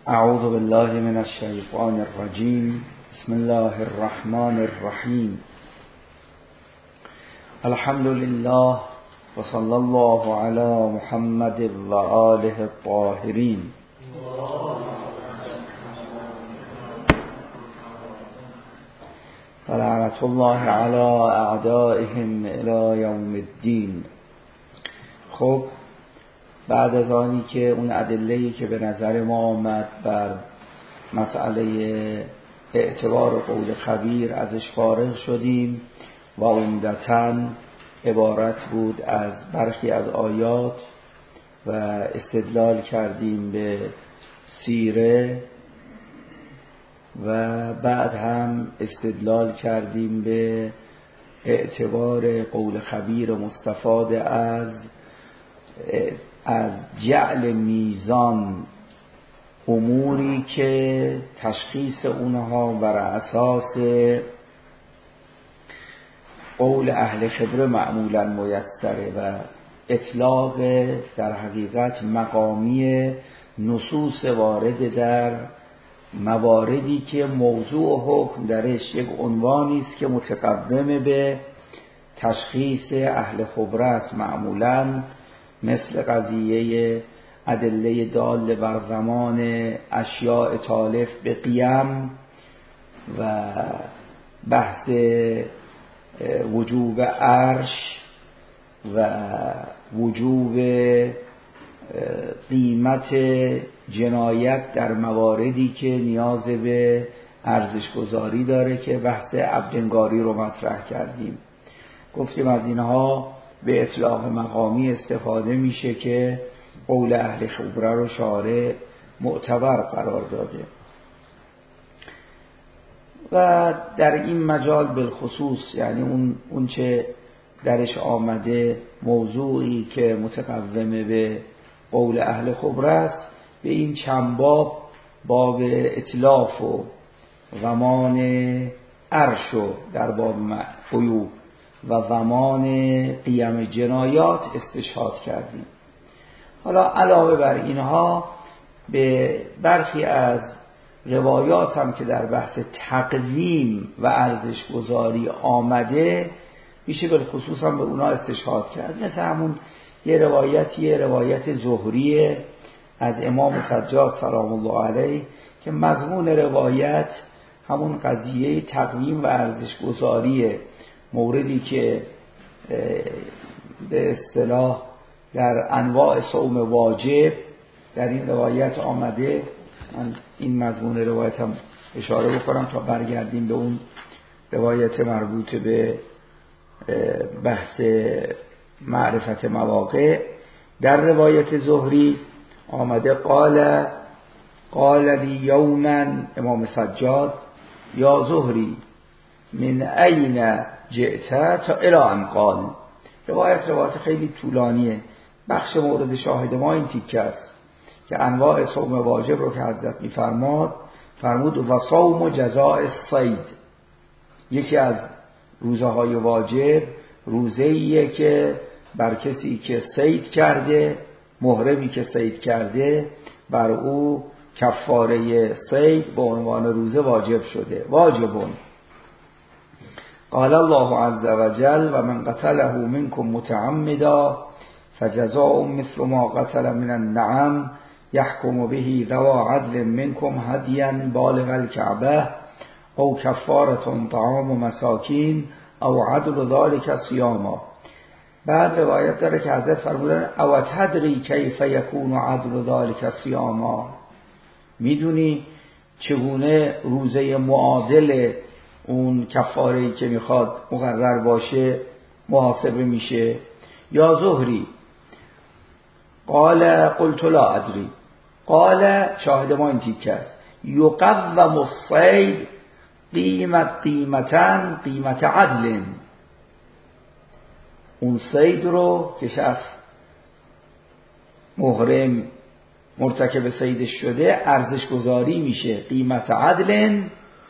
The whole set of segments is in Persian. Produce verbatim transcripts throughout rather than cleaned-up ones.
اعوذ بالله من الشیطان الرجیم. بسم الله الرحمن الرحیم. الحمد لله و صلی الله علی محمد و آله الطاهرین. لعنت الله علی اعدائهم الی یوم الدین. خب بعد از آنی که اون ادله‌ای که به نظر ما آمد بر مسئله اعتبار قول خبیر ازش فارغ شدیم و عمدتاً عبارت بود از برخی از آیات و استدلال کردیم به سیره و بعد هم استدلال کردیم به اعتبار قول خبیر مستفاد از از جعل میزان اموری که تشخیص اونها بر اساس قول اهل خبره معمولا میسره و اطلاق در حقیقت مقامی نصوص وارد در مواردی که موضوع و حکم درش یک عنوانی است که متقوم به تشخیص اهل خبره است، معمولا مثل قضیه ادله دال بر زمان اشیاء تالف به قیم و بحث وجوب عرش و وجوب قیمت جنایت در مواردی که نیاز به ارزش گذاری داره که بحث عبدنگاری رو مطرح کردیم. گفتیم از اینها به اطلاق مقامی استفاده میشه که قول اهل خبره رو شارع معتبر قرار داده و در این مجال بالخصوص یعنی اون اون چه درش آمده موضوعی که متقوم به قول اهل خبره است، به این چند باب باب اتلاف و ضمان عرش و در باب عیوب و ضمان قیم جنایات استشهاد کردیم. حالا علاوه بر اینها به برخی از روایات هم که در بحث تقویم و ارزش گذاری آمده میشه به خصوص هم به اونا استشهاد کرد. مثل همون یه روایتی یه روایت زهریه از امام سجاد سلام الله علیه که مضمون روایت همون قضیه تقویم و ارزش گذاریه، موردی که به اصطلاح در انواع صوم واجب در این روایت آمده. من این مضمون روایت هم اشاره بکنم تا برگردیم به اون روایت مربوط به بحث معرفت مواقع. در روایت زهری آمده قال قال لی یوما امام سجاد یا زهری من این جئت تا الی ان قال. روایت روایت خیلی طولانیه. بخش مورد شاهد ما این تیکه است که انواع صوم واجب رو که حضرت می‌فرماد فرمود و صوم جزاء الصید. یکی از روزهای واجب روزه‌ایه که بر کسی که صید کرده، محرمی که صید کرده، بر او کفاره صید به عنوان روزه واجب شده. واجبون. قال الله عز وجل و من قتله منكم متعمدا فجزاء مثل ما قتل من النعم يحكم به ذو عدل منكم هديا بالغ الكعبة او كفارة طعام مساكين او عدل ذلك صياما. بعد روایت داره که حضرت فرمودن او تدری کیف یکون عدل ذلك صیاما. میدونی چگونه روزه معادل اون کفاره‌ای که میخواد مقرر باشه محاسبه میشه؟ یا زهری قال قلت لا ادری قال شاهد ما این تیکه است یقوم الصید قیمت قیمتن قیمت عدل. اون صید رو که شخص محرم مرتکب صیدش شده ارزش گذاری میشه قیمت عدل.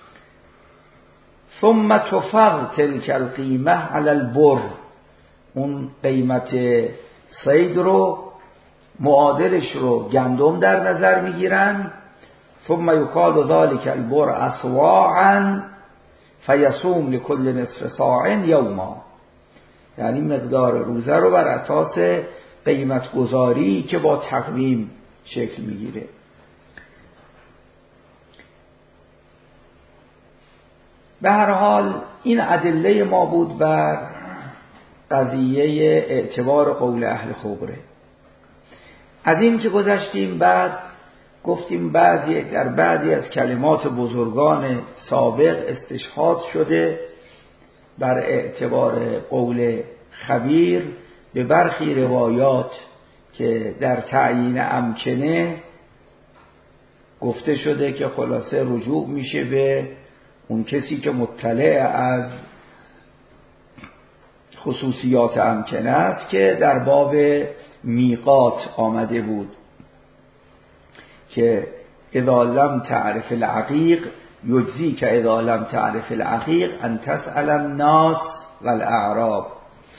ثم تفض تلك القیمه علی البر. اون قیمت صید رو معادلش رو گندم در نظر میگیرن ثم یکال ذلك البر اسواعا فیصوم لكل نصف ساع یوما، یعنی مقدار روزه رو بر اساس قیمت گذاری که با تقویم شکل میگیره. به هر حال این ادله ما بود بر قضیه اعتبار قول اهل خبره. از این که گذشتیم، بعد گفتیم بعضی در بعضی از کلمات بزرگان سابق استشهاد شده بر اعتبار قول خبیر به برخی روایات که در تعیین امکنه گفته شده که خلاصه رجوع میشه به اون کسی که مطلع از خصوصیات امکنه است که در باب میقات آمده بود که اذا لم تعرف العقیق یجزی که اذا لم تعرف العقیق ان تسأل الناس والاعراب،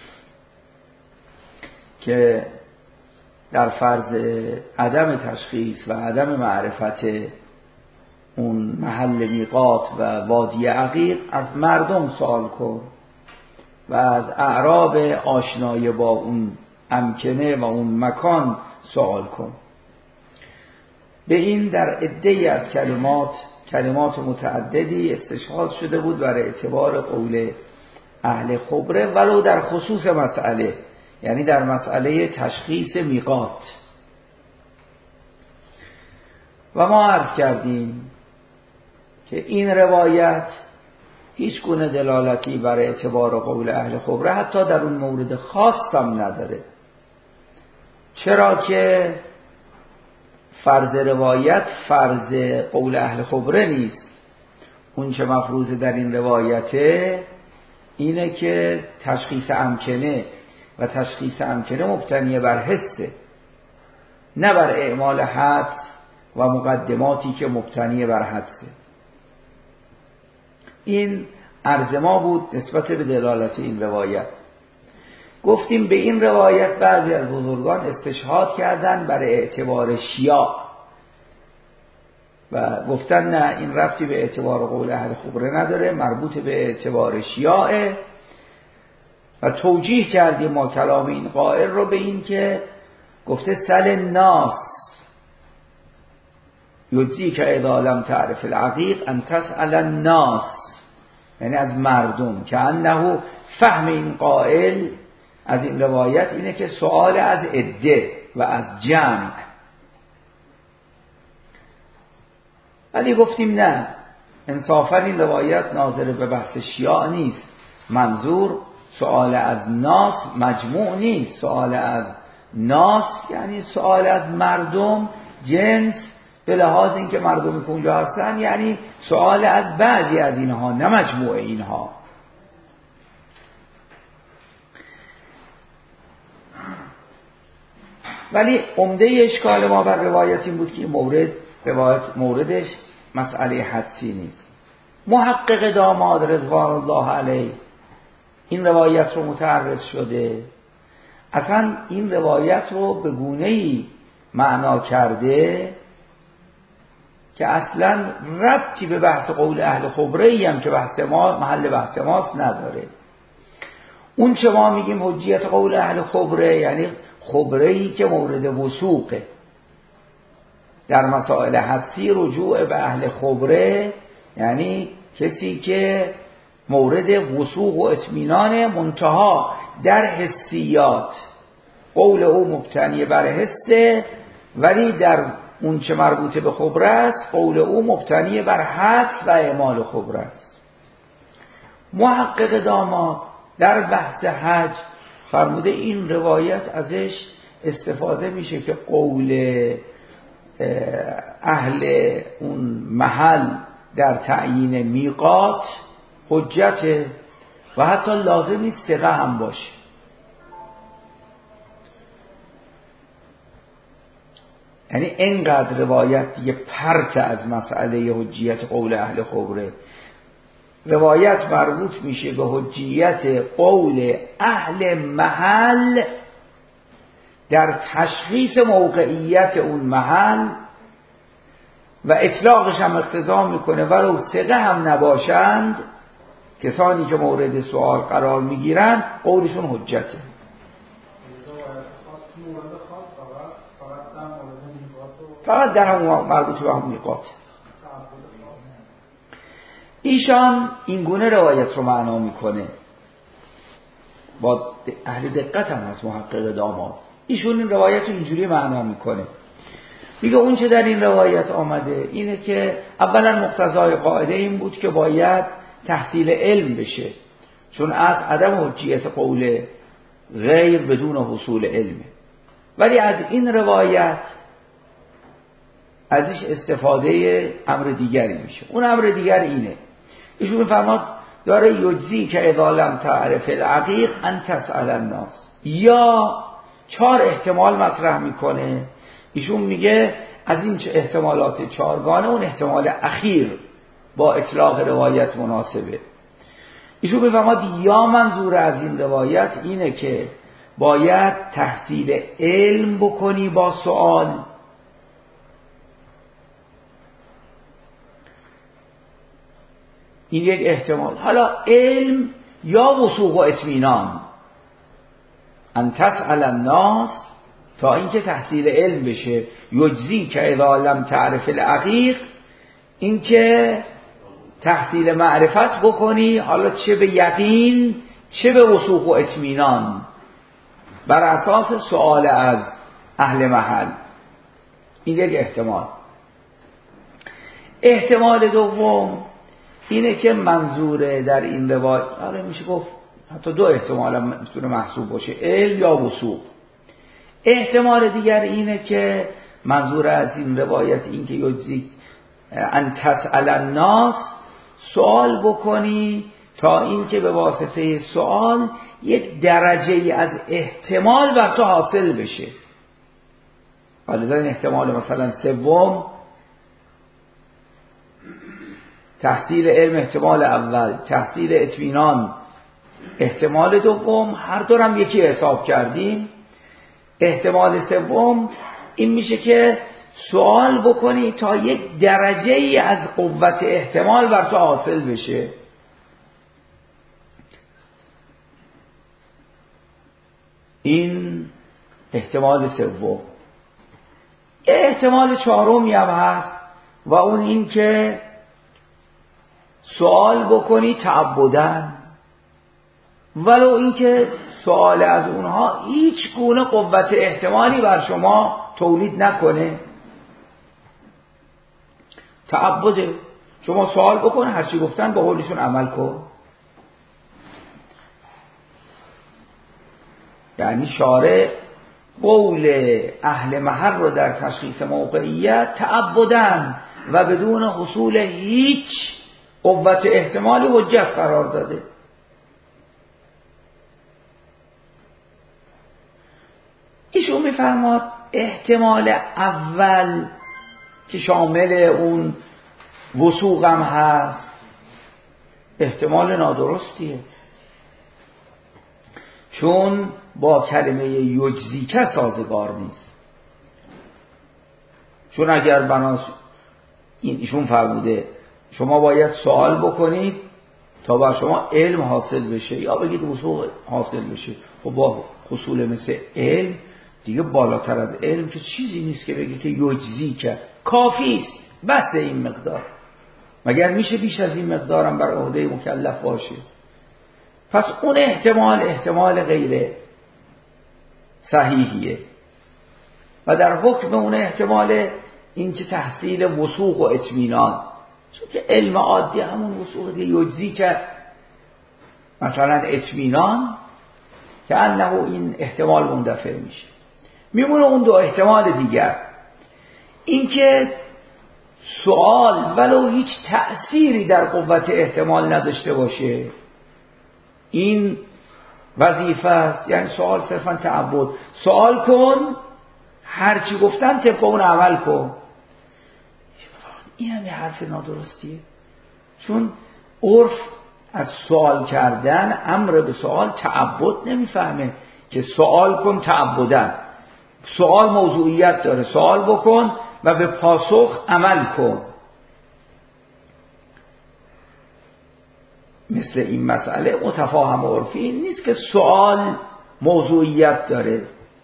که در فرض عدم تشخیص و عدم معرفت اون محل میقات و وادی عقیق از مردم سوال کن و از اعراب آشنای با اون امکنه و اون مکان سوال کن. به این در عده‌ای از کلمات کلمات متعددی استشهاد شده بود بر اعتبار قول اهل خبره، ولو در خصوص مسئله، یعنی در مسئله تشخیص میقات. و ما عرض کردیم که این روایت هیچ گونه دلالتی بر اعتبار قول اهل خبره حتی در اون مورد خاص هم نداره، چرا که فرض روایت فرض قول اهل خبره نیست. اون چه مفروض در این روایته اینه که تشخیص امکنه و تشخیص امکنه مبتنی بر حسه، نه بر اعمال حدس و مقدماتی که مبتنی بر حدسه. این عرض ما بود نسبت به دلالت این روایت. گفتیم به این روایت بعضی از بزرگان استشهاد کردن برای اعتبار شیاع و گفتن نه، این ربطی به اعتبار قول اهل خبره نداره، مربوط به اعتبار شیاعه. و توجیه کردیم ما کلام این قائل رو به این که گفته سل الناس یجزی که اذا لم تعرف العقیق ان تسأل الناس، یعنی از مردم، که انه فهم این قائل از این روایت اینه که سوال از عده و از جمع. ولی گفتیم نه، انصافا این روایت ناظر به بحث شیاع نیست، منظور سوال از ناس مجموع نیست، سوال از ناس یعنی سوال از مردم جنس، به لحاظ اینکه مردمی که اونجا هستن، یعنی سوال از بعضی از اینها نه مجموع اینها. ولی عمده اشکال ما بر روایت این بود که مورد روایت موردش مسئله حدسی نیست. محقق داماد رضوان الله علیه این روایت رو متعرض شده، اصلا این روایت رو به گونه‌ای معنا کرده که اصلا ربطی به بحث قول اهل خبره‌ای هم که بحث ما محل بحث ماست نداره. اون چه ما میگیم حجیت قول اهل خبره یعنی خبره‌ای که مورد وثوقه. در مسائل حدسی رجوع به اهل خبره یعنی کسی که مورد وثوق و اطمینان، منتها در حسیات قول او مبتنی بر حسه، ولی در اون چه مربوط به خبره است قول او مبتنی بر حدس و اعمال خبره است. محقق داماد در بحث حج فرموده این روایت ازش استفاده میشه که قول اهل اون محل در تعیین میقات حجت و حتی لازم نیست ثقه هم باشه. یعنی اینقدر روایت یه پرت از مسئله حجیت قول اهل خبره. روایت مربوط میشه به حجیت قول اهل محل در تشخیص موقعیت اون محل و اطلاقش هم اقتضا میکنه ولو ثقه هم نباشند، کسانی که مورد سوال قرار میگیرن قولشون حجته. فقط در هم مربوط به هم میقات. ایشان این گونه روایت رو معنا میکنه، با اهل دقت هم هست محقق داماد. ایشون این روایت رو اینجوری معنا میکنه، میگه اون چه در این روایت آمده اینه که اولا مقتضای قاعده این بود که باید تحصیل علم بشه، چون از عدم حجیت قول غیر بدون حصول علمه. ولی از این روایت ازش استفاده امر دیگری میشه. اون امر دیگر اینه، ایشون میفرماد داره یجزی که اذا لم تعرف العقیق ان تسأل الناس، یا چهار احتمال مطرح میکنه. ایشون میگه از این احتمالات چهارگانه اون احتمال اخیر با اطلاق روایت مناسبه. ایشون میفرماد یا منظور از این روایت اینه که باید تحصیل علم بکنی با سوال، این یک احتمال. حالا علم یا وثوق و اطمینان، ان تسأل الناس تا اینکه تحصیل علم بشه. یجزی که اذا لم تعرف العقیق، اینکه تحصیل معرفت بکنی، حالا چه به یقین چه به وثوق و اطمینان، بر اساس سؤال از اهل محل. این یک احتمال. احتمال دوم اینه که منظور در این روایت، آره میشه گفت حتی دو احتمال هم میتونه محسوب باشه، علم یا وثوق. احتمال دیگر اینه که منظور از این روایت این که یجزی ان تسأل الناس، سوال بکنی تا اینکه به واسطه سوال یک درجه از احتمال بر تو حاصل بشه. حالا این احتمال مثلا سوم تحصیل علم احتمال اول، تحصیل اطمینان احتمال دوم، هر دو هم یکی حساب کردیم. احتمال سوم این میشه که سوال بکنی تا یک درجه ای از قوت احتمال بر تو حاصل بشه. این احتمال سوم. احتمال چهارمی هم هست و اون این که سوال بکنی تعبدن، ولو اینکه سوال از اونها هیچ گونه قوت احتمالی بر شما تولید نکنه. تعبده، شما سوال بکن، هرچی گفتن به قولشون عمل کن. یعنی شارع قول اهل محل رو در تشخیص موقعیت تعبدن و بدون حصول هیچ قوت احتمالی حجت قرار داده. ایشون میفرماد احتمال اول که شامل اون وثوق هم هست احتمال نادرستیه، چون با کلمه یجزی که سازگار نیست. چون اگر بناس این ایشون فرموده شما باید سوال بکنید تا بر شما علم حاصل بشه یا بگید وثوق حاصل بشه، خب با حصول مثل علم دیگه بالاتر از علم که چیزی نیست که بگید که یجزی که کافی است، بس این مقدار. مگر میشه بیش از این مقدارم بر عهده مکلف باشه؟ پس اون احتمال احتمال غیر صحیحیه و در حکم اون احتمال این که تحصیل وثوق و اطمینان، چون که علم عادی همون وثوق دیگه، یجزی که مثلا اطمینان که انه این احتمال مندفع میشه. میمونه اون دو احتمال دیگر، این که سوال ولو هیچ تأثیری در قوت احتمال نداشته باشه، این وظیفه است. یعنی سوال صرفا تعبد، سوال کن، هرچی گفتن طبق اون عمل کن. این هم یه حرف نادرستیه، چون عرف از سوال کردن امر به سوال تعبد نمیفهمه که سوال کن تعبدن. سوال موضوعیت داره، سوال بکن و به پاسخ عمل کن. مثل این مسئله متفاهم و عرفی نیست که سوال موضوعیت داره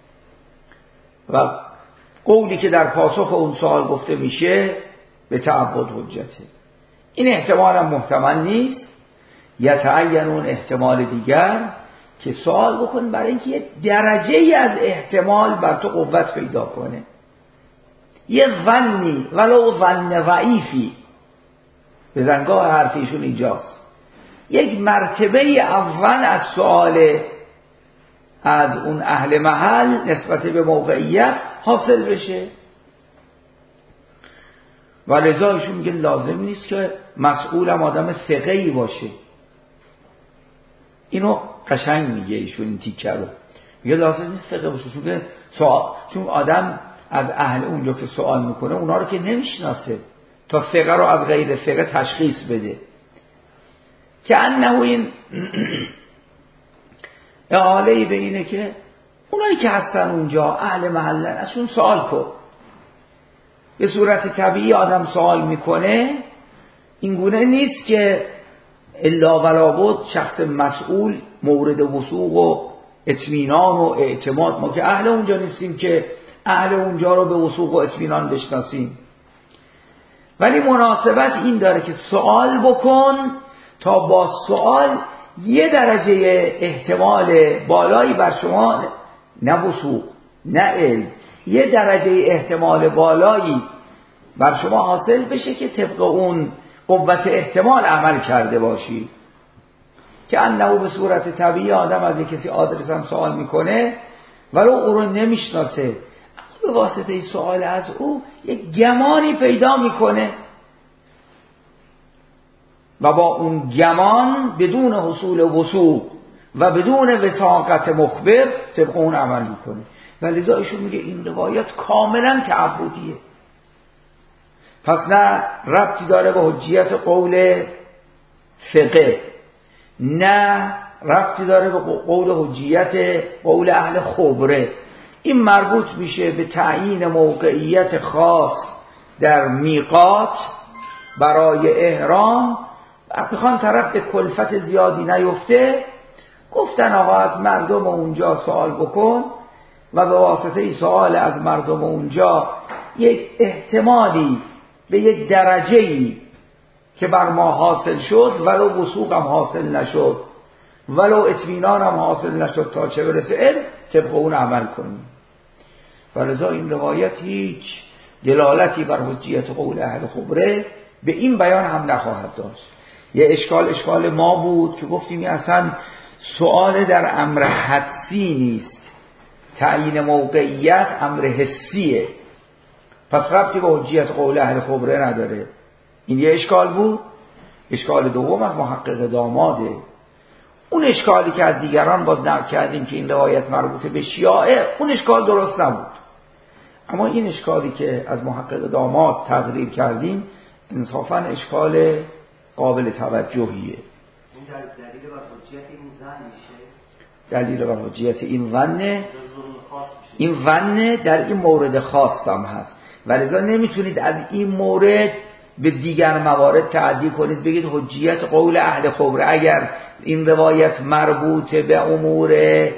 و قولی که در پاسخ اون سوال گفته میشه به تعبد حجته. این احتمال هم محتمل نیست. یتعین اون احتمال دیگر که سوال بکن برای اینکه یه درجه ای از احتمال بر تو قوت پیدا کنه، یه ظنی ولو ظن ضعیفی. بزنگاه حرفیشون اینجاست، یک مرتبه اول از سوال از اون اهل محل نسبت به موقعیت حاصل بشه. و لذا ایشون میگه لازم نیست که مسئولم آدم ثقه‌ای باشه. اینو قشنگ میگه ایشون این تیکه رو، میگه لازم نیست ثقه باشه، چون که سوال، چون آدم از اهل اونجا که سوال میکنه اونا رو که نمیشناسه تا ثقه رو از غیر ثقه تشخیص بده. که انه این اعاله به اینه که اونایی که هستن اونجا اهل محلن ازشون سوال کن. به صورت طبیعی آدم سوال میکنه، این گونه نیست که الا ولا بود شخص مسئول مورد وثوق و اطمینان و اعتماد. ما که اهل اونجا نیستیم که اهل اونجا رو به وثوق و اطمینان بشناسیم، ولی مناسبت این داره که سوال بکن تا با سوال یه درجه احتمال بالایی بر شما، نه وثوق نه علم، یه درجه احتمال بالایی بر شما حاصل بشه که طبق اون قوت احتمال عمل کرده باشی. که انه به صورت طبیعی آدم از یک کسی آدرس هم سوال میکنه ولو او رو نمیشناسه، اما به واسطه سوال از او یک گمانی پیدا میکنه و با اون گمان بدون حصول وثوق و بدون وثاقت مخبر طبق اون عمل میکنه. و لذا ایشون میگه این روایت کاملا تعبدیه، پس نه ربطی داره به حجیت قول فقه، نه ربطی داره به قول حجیت قول اهل خبره. این مربوط میشه به تعیین موقعیت خاص در میقات برای احرام. بخوان طرف به کلفت زیادی نیفته، گفتن آقا از مردم اونجا سوال بکن و به واسطه سوال از مردم اونجا یک احتمالی به یک درجه‌ای که بر ما حاصل شد، ولو وثوق هم حاصل نشد ولو اطمینان هم حاصل نشد تا چه برسه علم، طبق اون عمل کنیم. ولذا این روایت هیچ دلالتی بر حجیت قول اهل خبره به این بیان هم نخواهد داشت. یه اشکال اشکال ما بود که گفتیم اصلا سوال در امر حدسی نیست، تعیین موقعیت امر حسیه، پس ربطی به حجیت قول اهل خبره نداره. این یه اشکال بود. اشکال دوم از محقق داماده. اون اشکالی که از دیگران باز نقل کردیم که این روایت مربوطه به شیعه، اون اشکال درست نبود. اما این اشکالی که از محقق داماد تقریر کردیم انصافاً اشکال قابل توجهیه. این دلیل بر حجیت این زن میشه؟ دلیل بر حجیت این ظنه، این ظنه در این مورد خاص هم هست، ولذا نمیتونید از این مورد به دیگر موارد تعدی کنید بگید حجیت قول اهل خبره. اگر این روایت مربوط به امور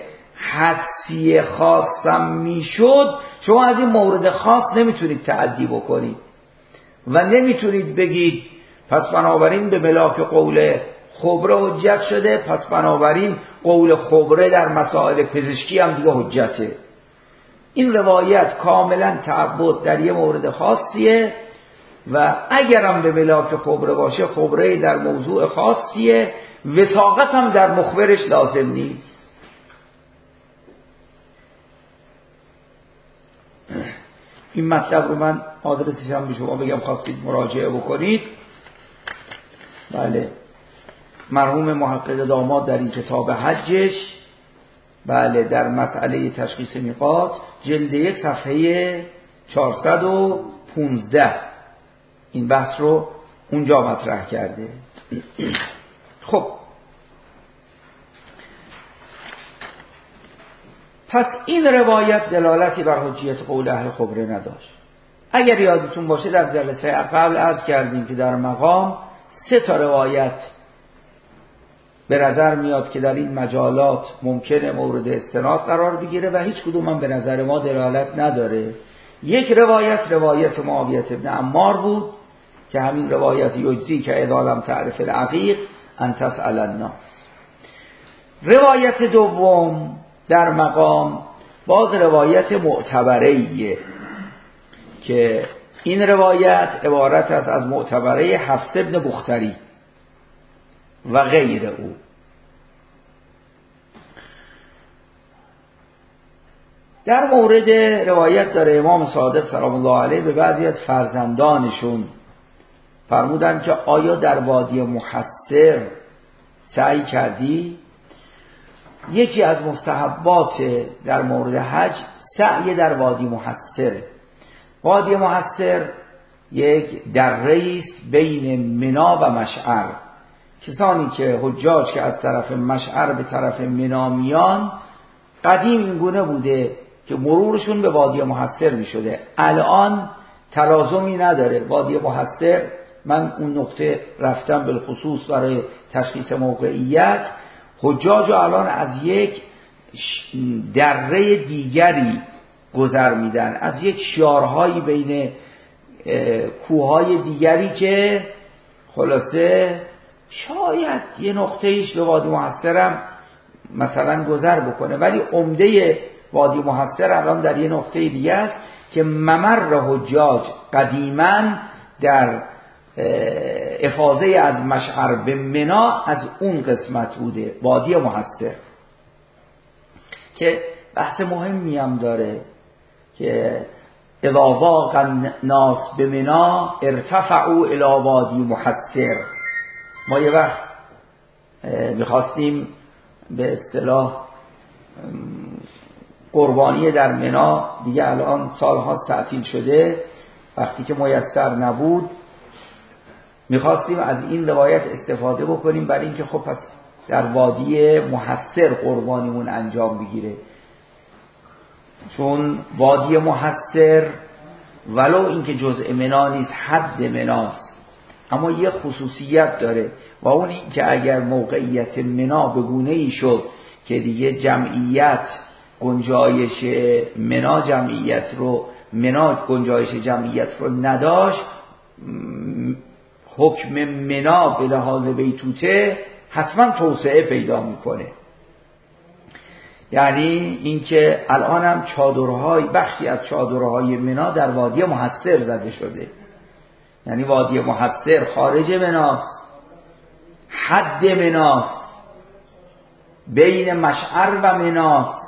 حدسی خاصم میشد، شما از این مورد خاص نمیتونید تعدی بکنید و نمیتونید بگید پس بنابراین به ملاک قول خبره حجت شده، پس بنابراین قول خبره در مسائل پزشکی هم دیگه حجته. این روایت کاملا تعبد در یه مورد خاصیه و اگرم به ملاک خبره باشه، خبره در موضوع خاصیه، وثاقت هم در مخبرش لازم نیست. این مطلب رو من آدرسش هم به شما بگم خواستید مراجعه بکنید. بله، مرحوم محقق داماد در این کتاب حجش، بله، در مسئله تشخیص میقات جلد یک صفحه چهارصد و پانزده این بحث رو اونجا مطرح کرده. خب پس این روایت دلالتی بر حجیت قول اهل خبره نداشت. اگر یادتون باشه در جلسه قبل عرض کردیم که در مقام سه تا روایت به نظر میاد که در این مجالات ممکنه مورد استناد قرار بگیره و هیچ کدوم هم به نظر ما دلالت نداره. یک روایت روایت معاویه بن عمار بود که همین روایت یجزی که اذا لم تعرف العقیق ان تسأل الناس. روایت دوم در مقام باز روایت معتبره‌ایه که این روایت عبارت است از معتبره حفص بن بختری و غیر او. در مورد روایت داره امام صادق سلام الله علیه به بعضی از فرزندانشون فرمودن که آیا در وادی محصر سعی کردی؟ یکی از مستحبات در مورد حج سعی در وادی محصر. وادی محصر یک دره است بین منی و مشعر. کسانی که حجاج که از طرف مشعر به طرف منی میان، قدیم این گونه بوده که مرورشون به وادی محصر می شده. الان تلازمی نداره. وادی محصر، من اون نقطه رفتم بالخصوص برای تشخیص موقعیت، حجاج الان از یک دره دیگری گذر میدن، از یک شیارهایی بین کوههای دیگری که خلاصه شاید یه نقطه ایش به وادی محصرم مثلا گذر بکنه، ولی عمده وادی محصر الان در یه نقطه دیگه است که ممر حجاج قدیما در افاضه از مشعر به منا از اون قسمت بوده، وادی محصر، که بحث مهمی هم داره که اذا ضاق الناس بمنا ارتفعوا الی وادی محصر. ما یه وقت میخواستیم به اصطلاح قربانی در منا، دیگه الان سالها تعطیل شده، وقتی که میسر نبود میخواستیم از این روایت استفاده بکنیم برای اینکه خب پس در وادی محصر قربانیمون انجام بگیره، چون وادی محصر ولو اینکه جزء منا نیست حد مناست، اما یه خصوصیت داره و اون این که اگر موقعیت منا به گونه‌ای شد که دیگه جمعیت گنجایش منا جمعیت رو منا گنجایش جمعیت رو نداشت، حکم منا به لحاظ بیتوته حتما توسعه پیدا میکنه. یعنی اینکه الان هم چادرهای بخشی از چادرهای منا در وادی محصر زده شده، یعنی وادی محصر خارج مناست، حد مناست، بین مشعر و مناست،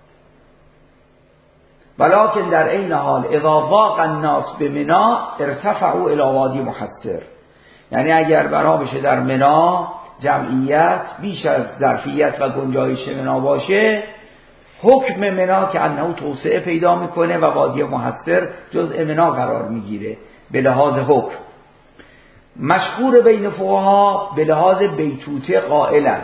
ولکن در این حال اذا ضاق الناس بمنا ارتفعوا الی وادی محصر. یعنی اگر بنا بشه در منا جمعیت بیش از ظرفیت و گنجایش منا باشه، حکم منا که انه توسعه پیدا میکنه و وادی محصر جزء منا قرار میگیره به لحاظ حکم. مشهور بین فقها به لحاظ بیتوته قائلن،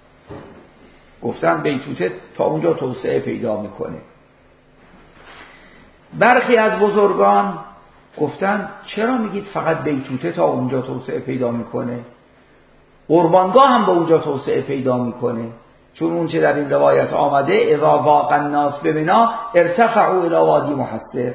گفتن بیتوته تا اونجا توسعه پیدا میکنه. برخی از بزرگان گفتن چرا میگید فقط بیتوته تا اونجا توسعه پیدا میکنه؟ قربانگاه هم به اونجا توسعه پیدا میکنه، چون اون چه در این روایت آمده اذا ضاق الناس بمنا ارتفعوا الی وادی محصر،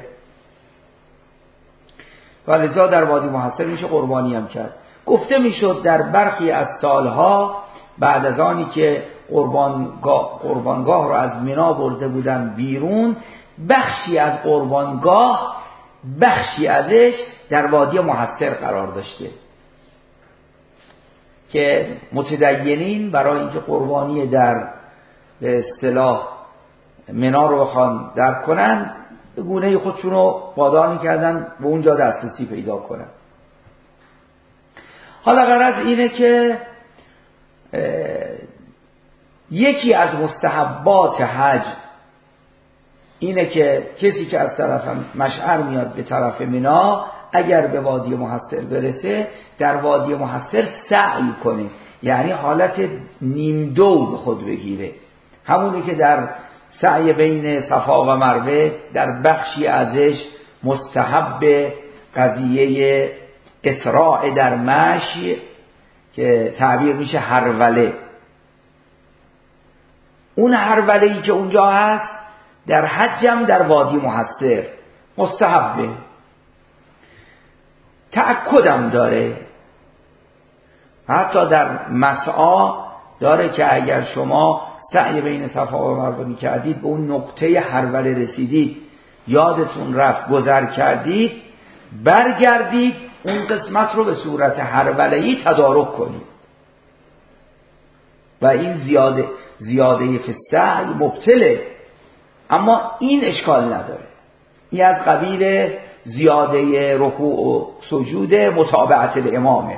ولذا در وادی محصر میشه قربانی هم کرد. گفته میشد در برخی از سالها بعد از آنی که قربانگاه, قربانگاه رو از منا برده بودن بیرون، بخشی از قربانگاه بخشی ازش در وادی محصر قرار داشته که متدینین برای اینکه قربانی در به اصطلاح منا رو بخوان درک کنن به گونه خودشون رو وادار میکردن به اونجا دسترسی پیدا کنن. حالا غرض اینه که یکی از مستحبات حج اینه که کسی که از طرف مشعر میاد به طرف منا، اگر به وادی محصر برسه در وادی محصر سعی کنه، یعنی حالت نیم دو به خود بگیره، همونی که در سعی بین صفا و مروه در بخشی ازش مستحب قضیه اسراع در مشی که تعبیر میشه هروله. اون هروله‌ای که اونجا هست در حجم در وادی محصر مستحبه، تأکدم داره، حتی در مسعی داره که اگر شما سعی بین صفا و مروه کردید به اون نقطه هروله رسیدید، یادتون رفت گذر کردید، برگردید اون قسمت رو به صورت هروله‌ای تدارک کنید و این زیاده زیاده فسعی مبتله، اما این اشکال نداره. این از قبیل زیاده رکوع و سجود متابعت الامامه.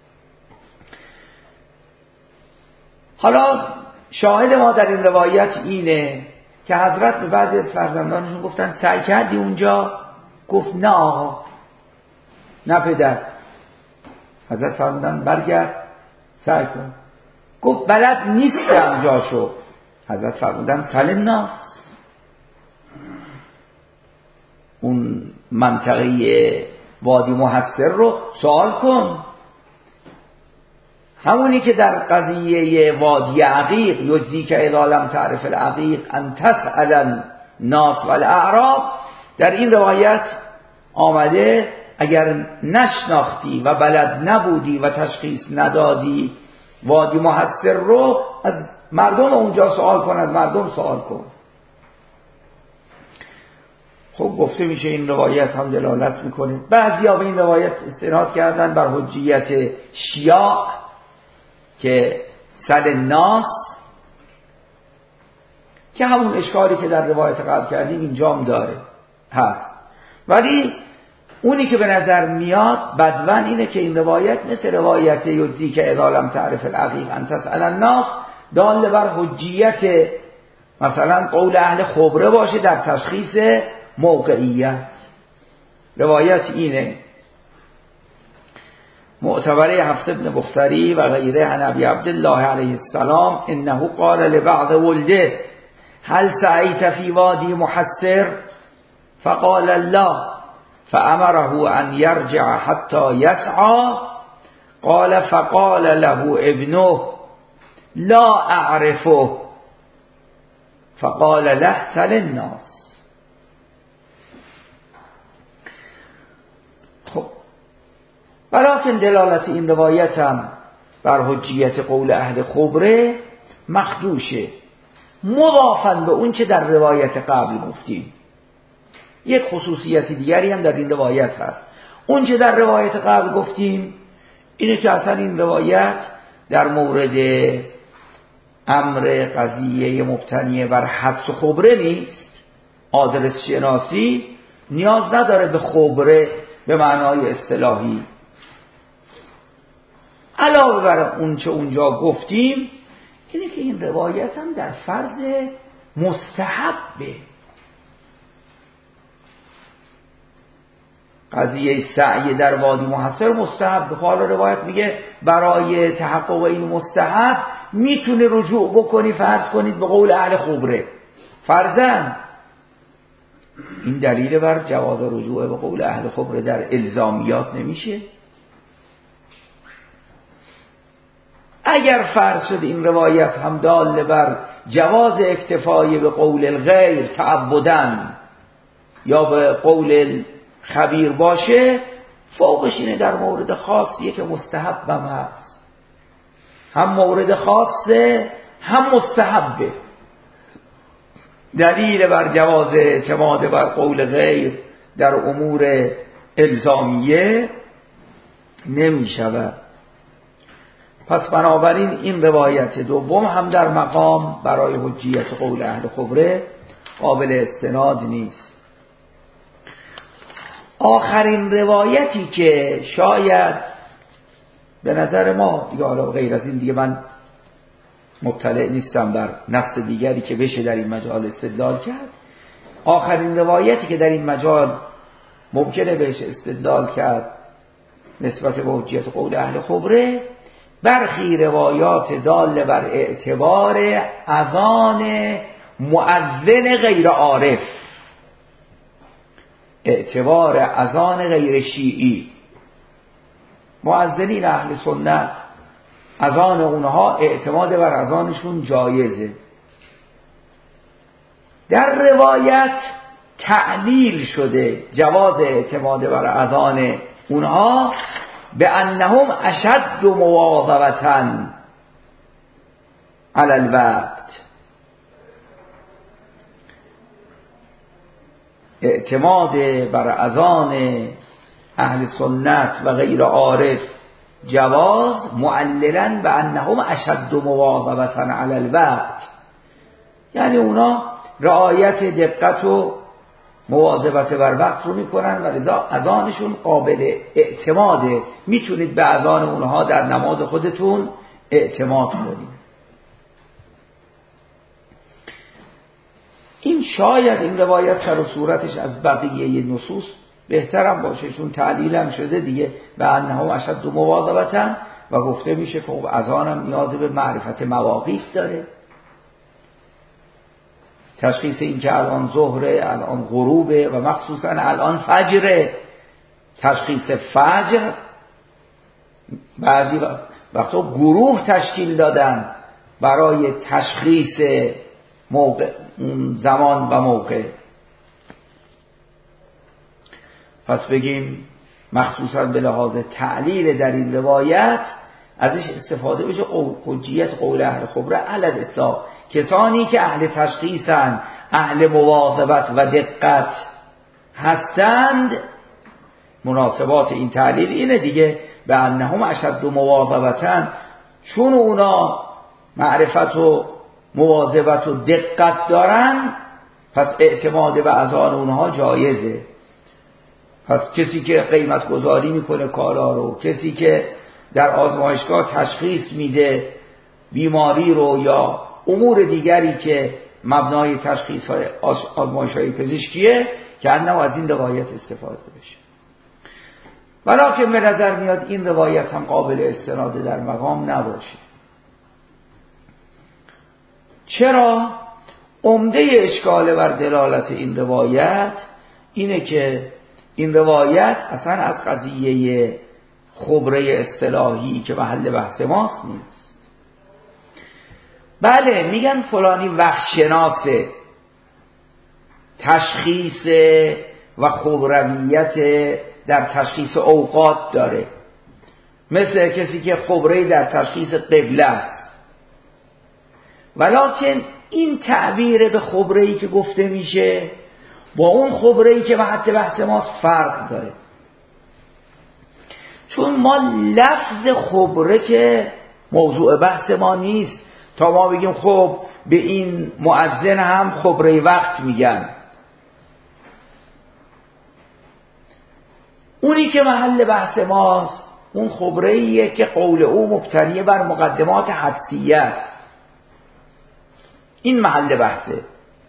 حالا شاهد ما در این روایت اینه که حضرت به بعضی از فرزندانشون گفتن سعی کردی اونجا؟ گفت نه آقا، نه پدر. حضرت فرمودن برگرد سعی کن. گفت بلد نیستم جاشو. حضرت فرمودن سل الناس، اون منطقه وادی محصر رو سوال کن. همونی که در قضیه وادی عقیق یجزی که اذا لم تعرف العقیق ان تسأل الناس والاعراب، در این روایت آمده اگر نشناختی و بلد نبودی و تشخیص ندادی وادی محصر رو، از مردم اونجا سوال کن، از مردم سوال کن. خب گفته میشه این روایت هم دلالت میکنه. بعضیا به این روایت استناد کردن بر حجیت شیاع که سل الناس، که همون اشکالی که در روایت قبل کردیم اینجا هم داره هست. ولی اونی که به نظر میاد بدون اینه که این روایت مثل روایت یجزی که اذا لم تعرف العقیق ان تسأل الناس دال بر حجیت مثلا قول اهل خبره باشه در تشخیص موقعیت. روایت اینه معتبره هفت ابن بختری و غیره عن ابی عبدالله علیه السلام انه قال لبعض ولده هل سعیت فی وادی محصر فقال لا فامره ان یرجع حتی یسعى قال فقال له ابنه لا اعرفه فقال له سل الناس. خب بلکن دلالت این روایت هم بر حجیت قول اهل خبره مخدوشه، مضافاً به اون که در روایت قبل گفتیم. یک خصوصیت دیگری هم در این روایت هست. اون که در روایت قبل گفتیم اینه که اصلا این روایت در مورد امر قضیه مبتنی بر حدس و خبره نیست. آدرس شناسی نیاز نداره به خبره به معنای اصطلاحی. علاوه بر اون چه اونجا گفتیم اینه که این روایت هم در فرض مستحبه. قضیه سعی در وادی محصر مستحب. حالا روایت میگه برای تحقق این مستحب میتونه رجوع بکنی، فرض کنید به قول اهل خبره فرضاً. این دلیل بر جواز رجوع به قول اهل خبره در الزامیات نمیشه. اگر فرض شد این روایت هم دال بر جواز اکتفای به قول الغیر تعبدن یا به قول خبیر باشه، فوقش اینه در مورد خاصیه که مستحب هم هست. هم مورد خاصه هم مستحبه. دلیل بر جواز اعتماد بر قول غیر در امور الزامیه نمی شود. پس بنابراین این روایت دوم هم در مقام برای حجیت قول اهل خبره قابل استناد نیست. آخرین روایتی که شاید به نظر ما دیگه، حالا غیر از این دیگه من مطلع نیستم در نص دیگری که بشه در این مجال استدلال کرد، آخرین روایتی که در این مجال ممکنه بهش استدلال کرد نسبت به حجیت قول اهل خبره، برخی روایات دال بر اعتبار اذان مؤذن غیر عارف. اعتبار اذان غیر شیعی. مؤذنین اهل سنت اذان اونها اعتماد بر اذانشون جایزه. در روایت تعلیل شده جواز اعتماد بر اذان اونها به انهم اشد مواظبة علی الوقت. اعتماد بر اذان اهل سنت و غیر عارف جواز معللا به انهم اشد مواظبة علی الوقت، یعنی اونا رعایت دقت و مواظبت بر وقت رو میکنن و لذا اذانشون قابل اعتماده، میتونید به اذان اونها در نماز خودتون اعتماد کنید. این شاید این روایت سر و صورتش از بقیه نصوص بهترم باشه، چون تعلیل هم شده دیگه به انهم اشد مواظبة و گفته میشه که اذان هم نیاز به معرفت مواقیت داره، تشخیص این که الان ظهره، الان غروبه و مخصوصا الان فجره، تشخیص فجر. بعضی وقتا گروه تشکیل دادن برای تشخیص موقع، زمان و موقع. پس بگیم مخصوصا به لحاظ تعلیل در این روایت ازش استفاده بشه حجیت قول اهل خبره علی الاطلاق. کسانی که اهل تشخیصن، اهل مواظبت و دقت هستند، مناسبات این تعلیل اینه دیگه، به انهم اشد مواظبة، چون اونا معرفت و مواظبت و دقت دارن پس اعتماد به اذان اونها جایزه. پس کسی که قیمت گذاری میکنه کالا رو، کسی که در آزمایشگاه تشخیص میده بیماری رو یا امور دیگری که مبنای تشخیص های آزمایش های پزشکیه، که انه از این روایت استفاده بشه. ولیکن به نظر میاد این روایت هم قابل استناد در مقام نباشه. چرا؟ عمده اشکال بر دلالت این روایت اینه که این روایت اصلا از قضیه خبره اصطلاحی که محل بحث ماست نیست. بله میگن فلانی وقت شناسه، تشخیص و خبرویت در تشخیص اوقات داره، مثل کسی که خبره در تشخیص قبله است. ولکن این تعبیر به خبره‌ای که گفته میشه با اون خبره‌ای که محل بحث ماست فرق داره. چون ما لفظ خبره که موضوع بحث ما نیست تا ما بگیم خب به این مؤذن هم خبره وقت میگن. اونی که محل بحث ماست اون خبره‌ایه که قول او مبتنی بر مقدمات حدسیه است. این محل بحثه.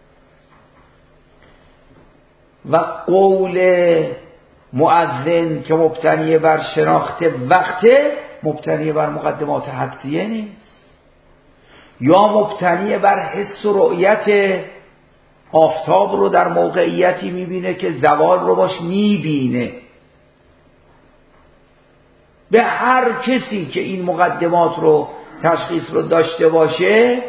و قول مؤذن که مبتنی بر شناخت وقته مبتنی بر مقدمات حدسیه نیست، یا مبتنی بر حس و رؤیت آفتاب رو در موقعیتی میبینه که زوال رو باش میبینه. به هر کسی که این مقدمات رو تشخیص رو داشته باشه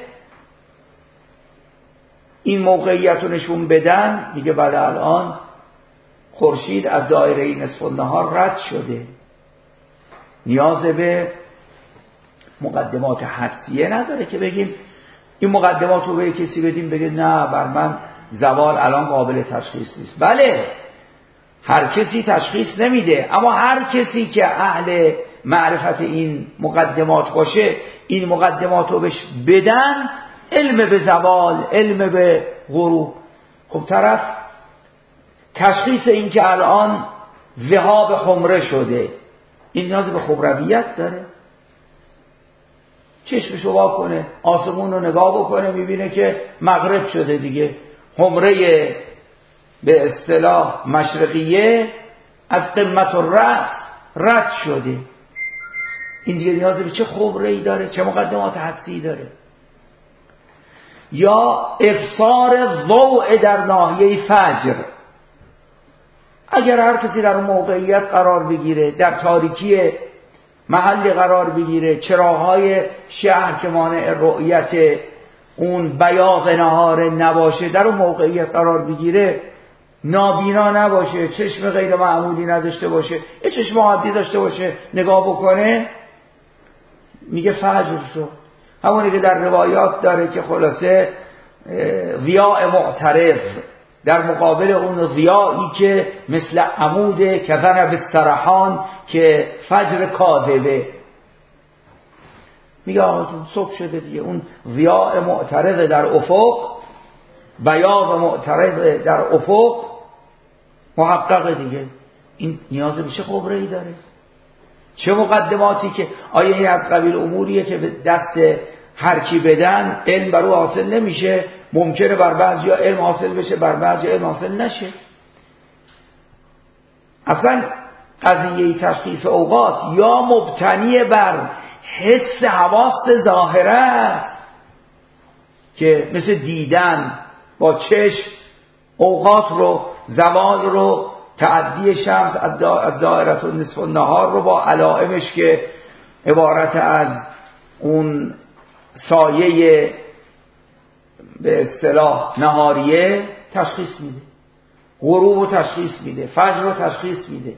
این موقعیت رو نشون بدن، میگه بله الان خورشید از دایره نصف النهار رد شده، نیاز به مقدمات حدسیه نداره که بگیم این مقدمات رو به کسی بدیم بگه نه بر من زوال الان قابل تشخیص نیست. بله هر کسی تشخیص نمیده، اما هر کسی که اهل معرفت این مقدمات باشه این مقدمات رو بهش بدن، علم به زوال، علم به غروب. خب طرف تشخیص این که الان ذهاب خمره شده این نیاز به خبرویت داره؟ چشمشو وا کنه آسمون رو نگاه بکنه میبینه که مغرب شده دیگه، خمره به اصطلاح مشرقیه از قمت الرأس رد شده. این دیگه نیاز به چه خبره‌ای داره؟ چه مقدمات حدسی داره؟ یا ابصار ضوء در ناحیه فجر، اگر هر کسی در اون موقعیت قرار بگیره، در تاریکی محلی قرار بگیره، چراغ‌های شهر که مانع رؤیت اون بیاض نهار نباشه، در اون موقعیت قرار بگیره، نابینا نباشه، چشم غیر معمولی نداشته باشه، یه چشم عادی داشته باشه، نگاه بکنه، میگه فجر شد. همونی که در روایات داره که خلاصه ضیاء معترض در مقابل اون ضیایی که مثل عمود کذن بالسرحان که فجر کاذبه، میگه آقا جون صبح شده دیگه. اون ضیاء معترض در افق، بیاض معترض در افق محقق دیگه. این نیاز به چه خبره‌ای داره؟ چه مقدماتی که آیا این از قبیل اموریه که به دست هر کی بدن علم بر او حاصل نمیشه؟ ممکنه بر بعضیا علم حاصل بشه، بر بعضیا علم حاصل نشه. اصلا قضیه تشخیص اوقات یا مبتنی بر حس حواس ظاهره است که مثل دیدن با چشم اوقات رو، زوال رو، تعدی شمس از دائره نصف النهار رو با علائمش که عبارت از اون سایه به اصطلاح نهاریه تشخیص میده، غروب رو تشخیص میده، فجر رو تشخیص میده.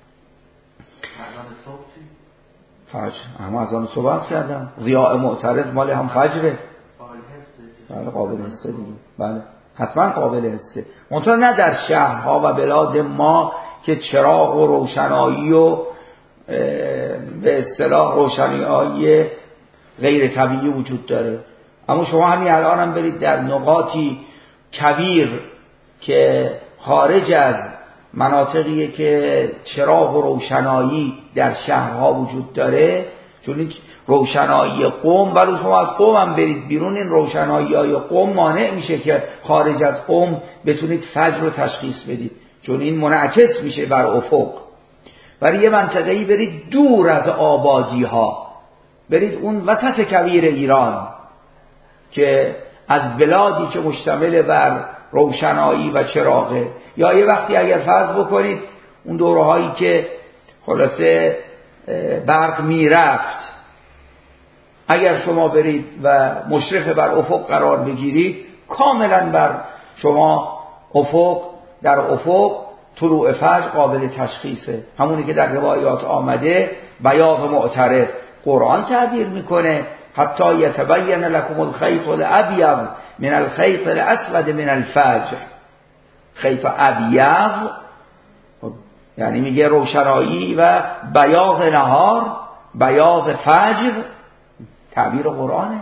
فجر هم از آن صبح هست کردم، ضیاء معترض مال هم فجره. بله قابل حسه دیگه، بله حتما قابل حسه، منطقه نه در شهرها و بلاد ما که چراغ و روشنایی و به اصطلاح روشنایی غیر طبیعی وجود داره. اما شما همین الان هم برید در نقاطی کبیر که خارج از مناطقیه که چراغ و روشنایی در شهرها وجود داره، چون این روشنایی قم، ولی شما از قم هم برید بیرون، این روشنایی های قم مانع میشه که خارج از قم بتونید فجر رو تشخیص بدید، چون این منعکس میشه بر افق. ولی یه منطقه‌ای برید دور از آبادی ها، برید اون وسط کبیر ایران که از بلادی که مشتمل بر روشنایی و چراغه، یا یه وقتی اگر فرض بکنید اون دوره هایی که خلاصه برق میرفت، اگر شما برید و مشرف بر افق قرار بگیرید، کاملا بر شما افق در افق طلوع فجر قابل تشخیصه. همونی که در روایات آمده بیاض معترض، قرآن تعبیر میکنه حتی یتبین لکم الخیط الابیض من الخیط الاسود من الفجر. خیط ابیض یعنی میگه روشنایی و بیاض نهار، بیاض فجر، تعبیر قرآنه.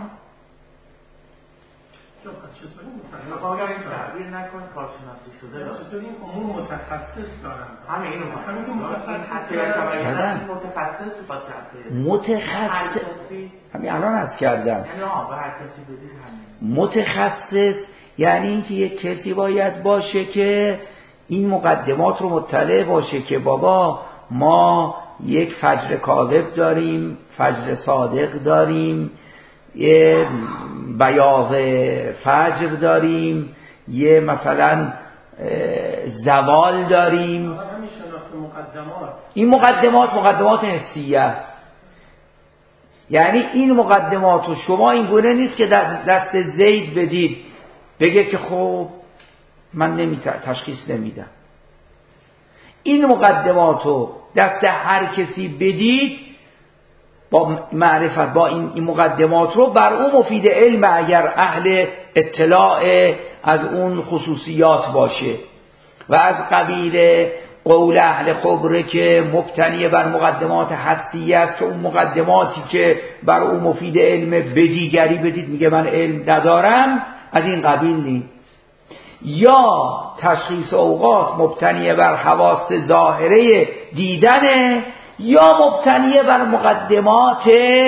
اگر این تعبیر نکن کارشناسی شده داره، چطور این امور متخصص دارن؟ همه اینو همین که متخصص متخصص با تعبیر متخصص همین الان عرض کردم، یعنی ها به هر کسی بدید همین. متخصص یعنی اینکه یک کسی باید باشه که این مقدمات رو مطلع باشه که بابا ما یک فجر کاذب داریم، فجر صادق داریم، یه بیاض فجر داریم، یه مثلا زوال داریم. این مقدمات مقدمات حسیه است. یعنی این مقدمات رو شما این گونه نیست که دست زید بدید بگه که خب من نمیتونم تشخیص نمیدم. این مقدمات رو دست هر کسی بدید با معرفت با این, این مقدمات رو، بر اون مفید علم اگر اهل اطلاع از اون خصوصیات باشه، و از قبیل قول اهل خبره که مبتنی بر مقدمات حدسیه است که اون مقدماتی که بر اون مفید علم به دیگری بدید میگه من علم ندارم، از این قبیل نیست. یا تشخیص اوقات مبتنی بر حواس ظاهره دیدنه، یا مبتنی بر مقدمات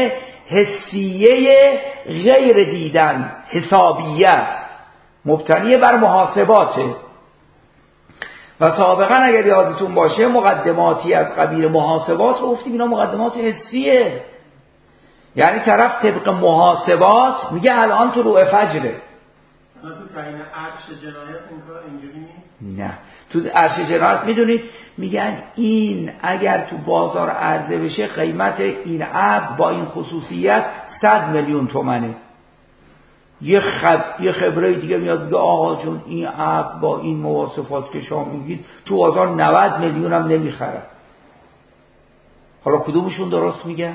حسیه غیر دیدن، حسابیه، مبتنی بر محاسباته. و سابقا اگر یادتون باشه مقدماتی از قبیل محاسبات رو گفتیم اینا مقدمات حسیه، یعنی طرف طبق محاسبات میگه الان طلوع فجره، تو تعیین عرش جنایت این کار اینجوری نیست؟ نه، تو عرش جنایت میدونید میگن این اگر تو بازار عرضه بشه قیمت این عبد با این خصوصیت صد میلیون تومنه. یه خب یه خبره دیگه میاد میگه آقا جون این عبد با این مواصفات که شما میگید تو بازار نود میلیون هم نمیخره. حالا کدومشون درست میگه؟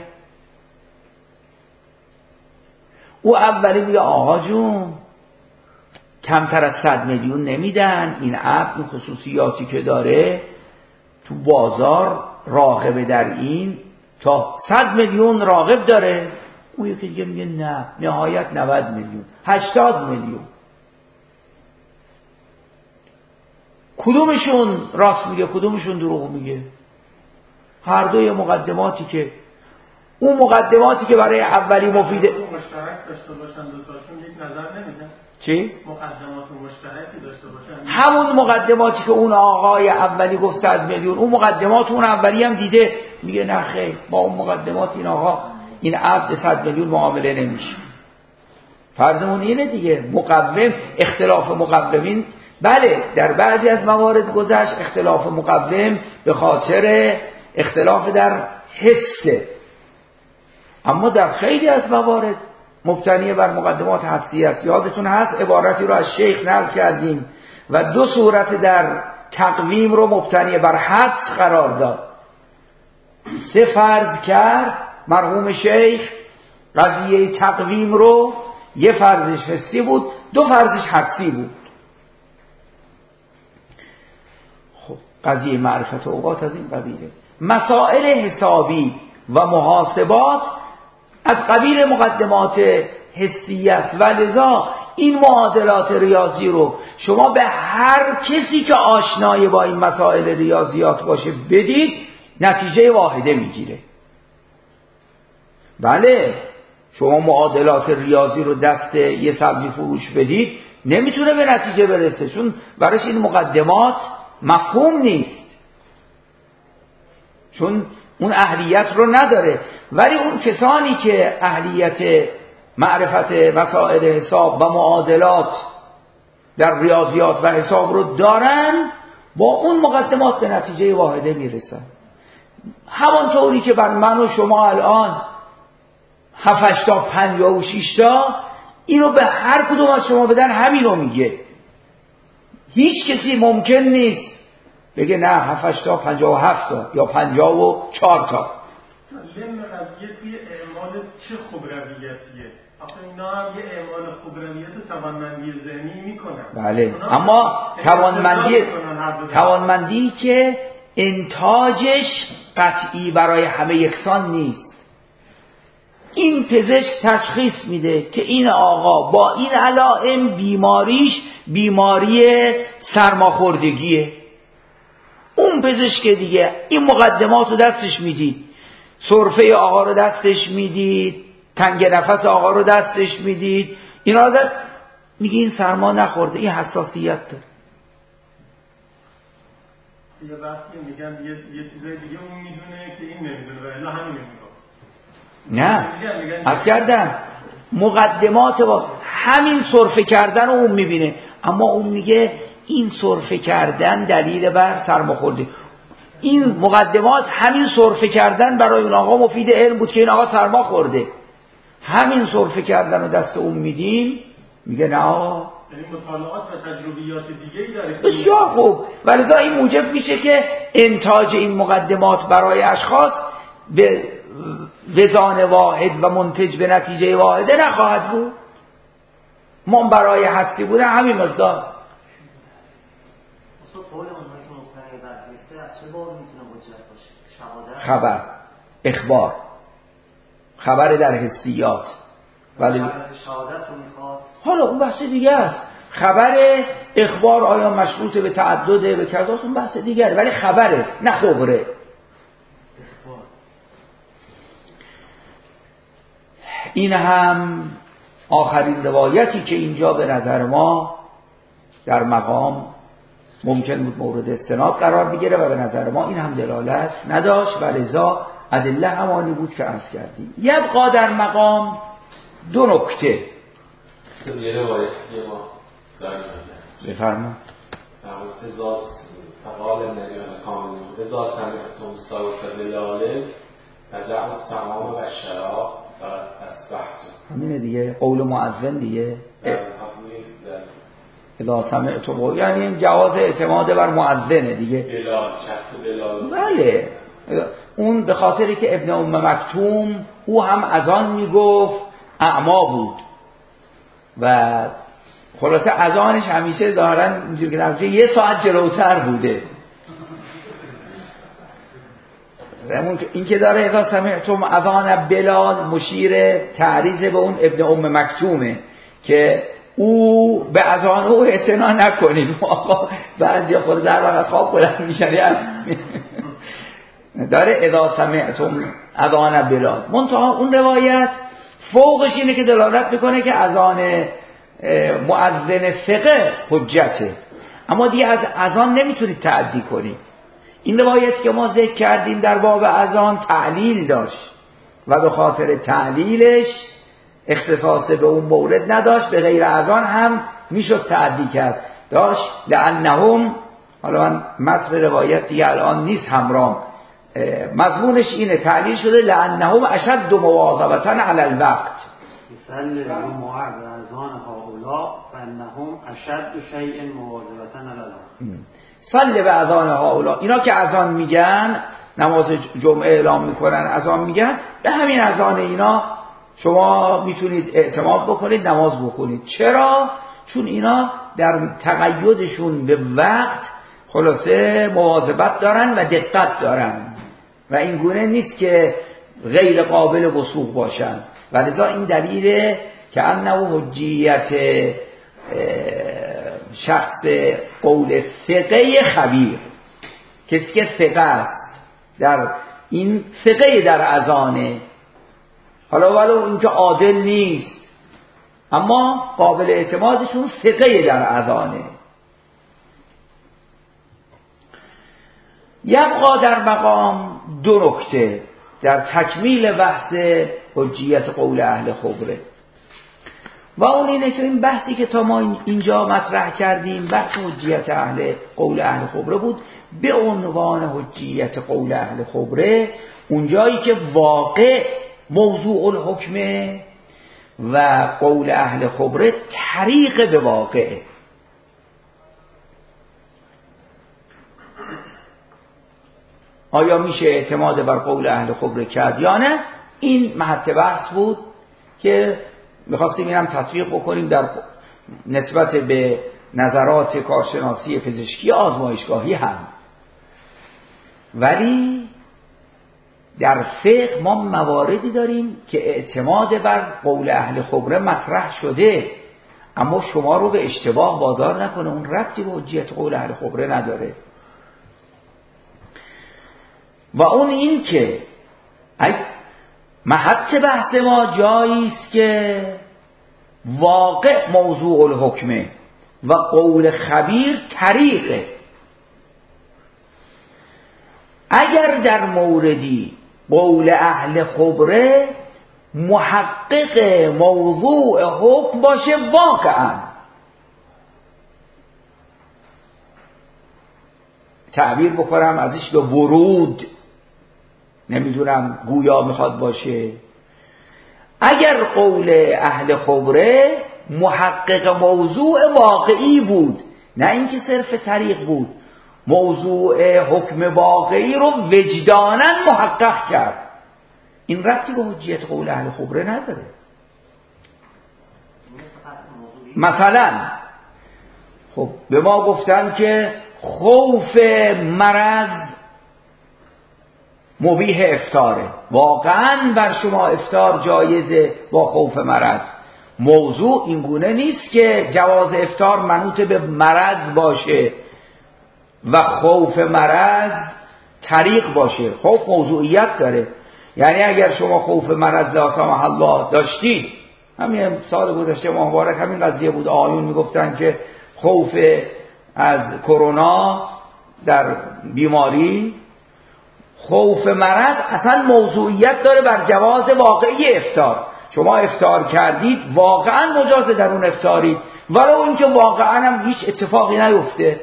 او اولی میگه آقا جون کمتر از صد میلیون نمیدن، این عبد این خصوصیاتی که داره تو بازار راغب در این تا صد میلیون راغب داره. اون یکی دیگه میگه نه نهایت نود میلیون، هشتاد میلیون. کدومشون راست میگه کدومشون دروغ میگه؟ هر دوی مقدماتی که اون مقدماتی که برای اولی مفیده مشترک داشته باشن دوتاشون یک نظر نمیدن. چی؟ مقدمات مشترکی داشته باشن. همون مقدماتی که اون آقای اولی گفت صد میلیون، اون مقدمات اون اولی هم دیده میگه نه خیر با اون مقدمات این آقا این عبد صد میلیون معامله نمیشه. فرضمون اینه دیگه مقوم اختلاف مقومین بله در بعضی از موارد گذشت اختلاف مقوم به خاطر اختلاف در حسه، اما در خیلی از موارد مبتنی بر مقدمات حدسی است. یادتون هست عبارتی رو از شیخ نقل کردیم و دو صورت در تقویم رو مبتنی بر حدس قرار داد. سه فرض کرد مرحوم شیخ قضیه تقویم رو، یه فرضش حسی بود دو فرضش حدسی بود. خب قضیه معرفت اوقات از این قبیله. مسائل حسابی و محاسبات از قبیل مقدمات حسی است و لذا این معادلات ریاضی رو شما به هر کسی که آشنای با این مسائل ریاضیات باشه بدید نتیجه واحده میگیره. بله شما معادلات ریاضی رو دست یه سبزی فروش بدید نمیتونه به نتیجه برسه چون برایش این مقدمات مفهوم نیست، چون اون اهلیت رو نداره. ولی اون کسانی که اهلیت معرفت مسائل حساب و معادلات در ریاضیات و حساب رو دارن با اون مقدمات به نتیجه واحده میرسن. همانطوری که بر من و شما الان هفت تا پنجاه و شش تا اینو به هر کدوم از شما بدن همینو میگه. هیچ کسی ممکن نیست بگه نه هفت تا پنجاه و هفت تا یا پنجاه و چهار تا. لم قضیه توی اعمال چه خبرویتیه؟ آخه اینا هم یه اعمال خبرویت توانمندی ذهنی میکنن. بله اما توانمندی توانمندی که انتاجش قطعی برای همه یکسان نیست. این پزشک تشخیص میده که این آقا با این علائم بیماریش بیماری سرماخوردگیه. اون پزشک دیگه این مقدمات رو دستش میدید، سرفه آقا رو دستش میدید، تنگ نفس آقا رو دستش میدید، اینا رو دست میگه این سرما نخورده، این حساسیت داره. یه وقتی میگن یه, یه چیزای دیگه اون میدونه که این نمیدونه و الا همین میگه. نه از کردن مقدمات با همین سرفه کردن رو اون میبینه، اما اون میگه این سرفه کردن دلیل بر سرماخوردگی. این مقدمات همین سرفه کردن برای اون آقا مفید علم بود که این آقا سرما خورده. همین سرفه کردن رو دست اون میدیم میگه نه آقا یعنی مطالعات و تجربیات دیگه‌ای داره. بسیار خوب. ولذا این موجب میشه که انتاج این مقدمات برای اشخاص به وزان واحد و منتج به نتیجه واحده نخواهد بود. ما برای حدسی بوده همین مقدار. خبر، اخبار، خبر در حسیات. ولی حالا اون بحث دیگه است. خبر اخبار آیا مشروط به تعدده به کذا اون بحث دیگه، ولی خبره نه خبره. این هم آخرین روایتی که اینجا به نظر ما در مقام ممکن بود مورد استناد قرار بگیره و به نظر ما این هم دلالت نداشت و لذا ادله همانی بود که عرض کردیم. یبقا در مقام دو نکته. یه روایت ما بفرما. ازا فقال النبی کامل ازا سمعتم صوت بلال فدعوا الطعام و الشراب و اصبحتم. همینه دیگه، قول مؤذن دیگه. اذا سمعتم، یعنی این جواز اعتماد بر مؤذنه دیگه. بلال، شخص بلال. بله، اون به خاطری که ابن ام مکتوم او هم اذان میگفت، اعما بود و خلاصه اذانش همیشه ظاهرا اینجوری که نمیشه یه ساعت جلوتر بوده. این که داره اذا سمعتم اذان بلال مشیر تعریض به اون ابن ام مکتومه که او به اذان او اعتنا نکنید. آقا بعضی خود در وقت خواب بلند میشن داره اذا سمعتم اذان بلال. منتها اون روایت فوقش اینه که دلالت میکنه که اذان مؤذن فقه حجته، اما دیگه از اذان نمیتونید تعدی کنید. این روایتی که ما ذکر کردیم در باب اذان تعلیل داشت و به خاطر تعلیلش اختصاص به اون مورد نداشت، به غیر اذان هم میشد تعدی کرد داشت. لعنهم، حالا من متن روایت دیگه الان نیست همراه، مضمونش اینه تعلیل شده لعنهم اشد مواظبة علی الوقت. مثل معرض اذان هؤلاء فانهم اشد شیء مواظبة علی الوقت. صلی به اذان هؤلاء، اینا که اذان میگن، نماز جمعه اعلام میکنن اذان میگن، به همین اذان اینا شما میتونید اعتماد بکنید نماز بخونید. چرا؟ چون اینا در تقیدشون به وقت خلاصه مواظبت دارن و دقت دارن و این گونه نیست که غیر قابل وثوق باشن و لذا این دلیله که انه حجیت شخص قول ثقه خبیر، کسی که ثقه است در این ثقه در اذانه، حالا ولو اینکه عادل نیست اما قابل اعتمادشون ثقه در اذانه. یبقا در مقام دو نکته در تکمیل بحث حجیت قول اهل خبره و اون اینه که این بحثی که تا ما اینجا مطرح کردیم بحث حجیت اهل قول اهل خبره بود. به عنوان حجیت قول اهل خبره اونجایی که واقع موضوع الحکمه و قول اهل خبره طریق به واقعه. آیا میشه اعتماد بر قول اهل خبره کرد یا نه؟ این محط بحث بود که میخواستیم اینم تطبیق بکنیم در نسبت به نظرات کارشناسی پزشکی آزمایشگاهی هم. ولی در فقه ما مواردی داریم که اعتماد بر قول اهل خبره مطرح شده اما شما رو به اشتباه وادار نکنه، اون ربطی به حجیت قول اهل خبره نداره. و اون این که محط بحث ما جایی است که واقع موضوع الحکمه و قول خبیر طریقه. اگر در موردی قول اهل خبره محقق موضوع حکم باشه واقعا، تعبیر بکنم ازش به ورود، نمیدونم گویا میخواد باشه، اگر قول اهل خبره محقق موضوع واقعی بود، نه اینکه صرف طریق بود، موضوع حکم واقعی رو وجداناً محقق کرد، این ربطی به حجیت قول اهل خبره نداره. مثلا خب به ما گفتن که خوف مرض مبیح افطاره، واقعا بر شما افطار جایزه با خوف مرض. موضوع این گونه نیست که جواز افطار منوط به مرض باشه و خوف مرض طریق باشه. خوف موضوعیت داره، یعنی اگر شما خوف مرض لا سمح الله داشتید، همین سال گذشته ماه مبارک همین قضیه بود، آیون میگفتن که خوف از کرونا در بیماری، خوف مرض اصلا موضوعیت داره بر جواز واقعی افطار. شما افطار کردید واقعا مجاز در اون افطارید ولو اینکه واقعا هم هیچ اتفاقی نیفته.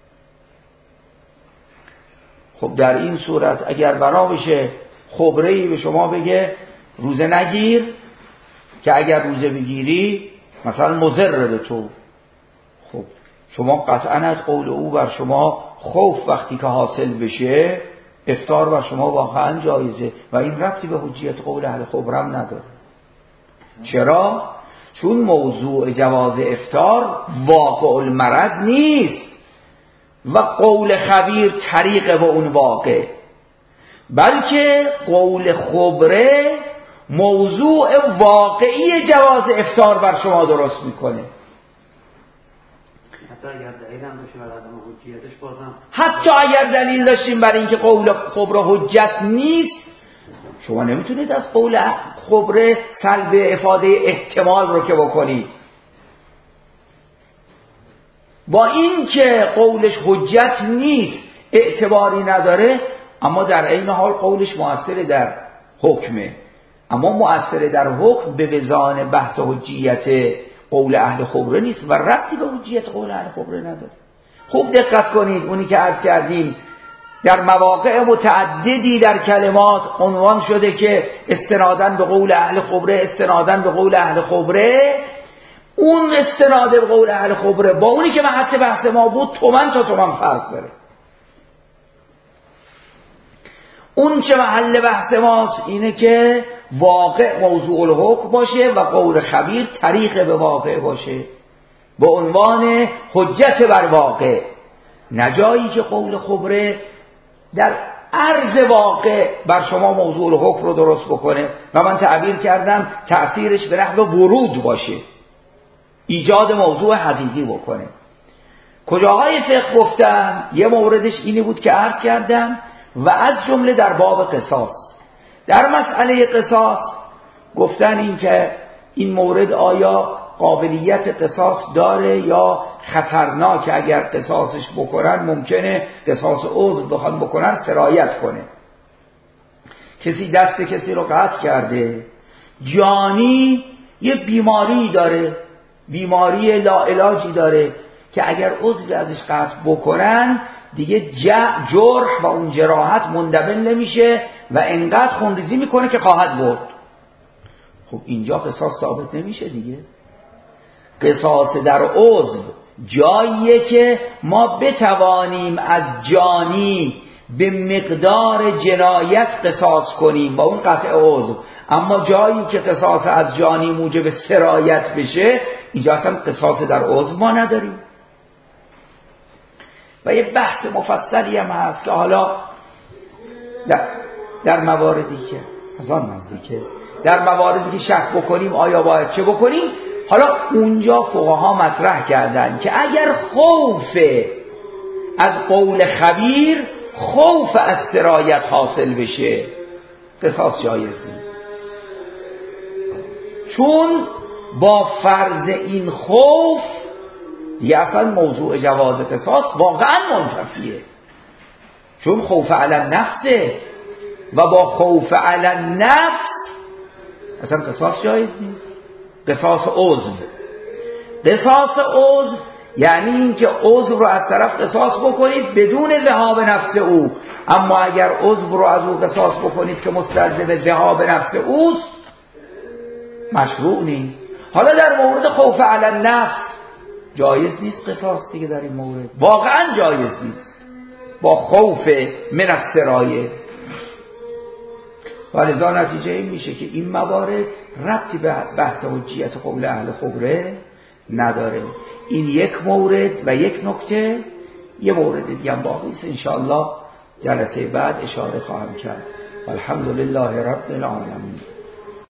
خب در این صورت اگر بنا بشه خبره‌ای به شما بگه روزه نگیر، که اگر روزه بگیری مثلا مضر به تو، خب شما قطعا از قول او بر شما خوف وقتی که حاصل بشه افطار بر شما واقعا جایزه و این ربطی به حجیت قول اهل خبرم نداره. چرا؟ چون موضوع جواز افطار واقع المرض نیست و قول خبیر طریق به اون واقع، بلکه قول خبره موضوع واقعی جواز افطار بر شما درست میکنه. حتی اگر دلیل هم داشتیم برای عدم حجیتش بازم حتی اگر دلیل داشتیم برای اینکه قول خبره حجت نیست، شما نمیتونید از قول خبره سلب افاده احتمال رو که بکنید. با این که قولش حجت نیست، اعتباری نداره، اما در عین حال قولش مؤثر در حکمه. اما مؤثر در حکم به وزان بحث حجیت قول اهل خبره نیست و ربطی به حجیت قول اهل خبره نداره. خوب دقت کنید، اونی که عرض کردیم در مواقع متعددی در کلمات عنوان شده که استنادن به قول اهل خبره، استنادن به قول اهل خبره، اون استناد به قول اهل خبره با اونی که محط بحث ما بود تومن تا تومن فرق داره. اون چه محل بحث ماست اینه که واقع موضوع الحکم باشه و قول خبیر طریق به واقع باشه به عنوان حجت بر واقع، نجایی که قول خبره در عرض واقع بر شما موضوع الحکم رو درست بکنه و من تعبیر کردم تأثیرش به نحو ورود باشه، ایجاد موضوع حقیقی بکنه. کجاهای فقه گفتم؟ یه موردش اینی بود که عرض کردم و از جمله در باب قصاص. در مسئله قصاص گفتن این که این مورد آیا قابلیت قصاص داره یا خطرناک، اگر قصاصش بکنن ممکنه قصاص عضو بخوان بکنن سرایت کنه. کسی دست کسی رو قطع کرده، جانی یه بیماری داره، بیماری لاعلاجی داره که اگر عضوی ازش قطع بکنن دیگه جرح و اون جراحت مندبل نمیشه و انقدر خونریزی میکنه که خواهد برد. خب اینجا قصاص ثابت نمیشه دیگه. قصاص در عضو جاییه که ما بتوانیم از جانی به مقدار جنایت قصاص کنیم با اون قطع عضو، اما جایی که قصاص از جانی موجب سرایت بشه اینجا اصلا قصاص در عضو ما نداریم. و یه بحث مفصلی هم هست که حالا در, در مواردی که از آن نزدیکه، در مواردی که شک بکنیم آیا باید چه بکنیم، حالا اونجا فقها مطرح کردن که اگر خوف از قول خبیر خوف از سرایت حاصل بشه قصاص جایز نیست، چون با فرض این خوف دیگه اصلا موضوع جواز قصاص واقعا منتفیه، چون خوف علی النفسه و با خوف علی النفس اصلا قصاص جایز نیست. قصاص عضو، قصاص عضو یعنی این که عضو رو از طرف قصاص بکنید بدون ذهاب نفس او، اما اگر عضو رو از او قصاص بکنید که مستلزم ذهاب نفس اوست مشروع نیست. حالا در مورد خوف علی النفس جایز نیست قصاص دیگه، در این مورد واقعا جایز نیست با خوف من السرایه. ولذا نتیجه این میشه که این موارد ربطی به بحث حجیت قول اهل خبره نداره. این یک مورد و یک نکته. یه مورد دیگه هم باقی است انشاءالله جلسه بعد اشاره خواهم کرد. الحمدلله رب العالمین.